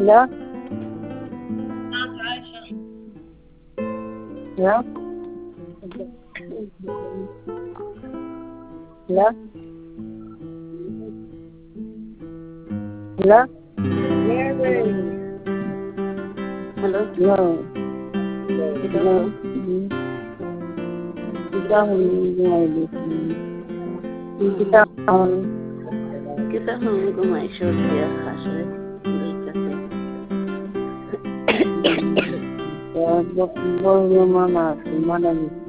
لا لا لا لا Hello? لا Kita لا ho. kita Kita ho gumai short dia khashe. boleh mana mana